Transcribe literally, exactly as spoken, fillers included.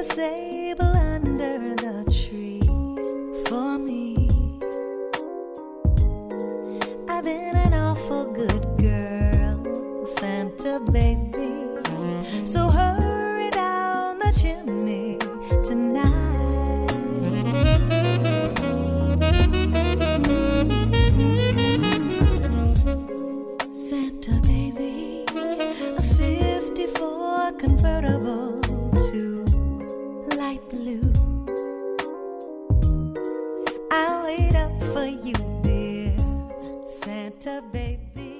table under the tree for me. I've been an awful good girl, Santa baby, so hurry down the chimney tonight. Santa baby, a fifty-four convertible to light blue. I'll wait up for you, dear Santa baby.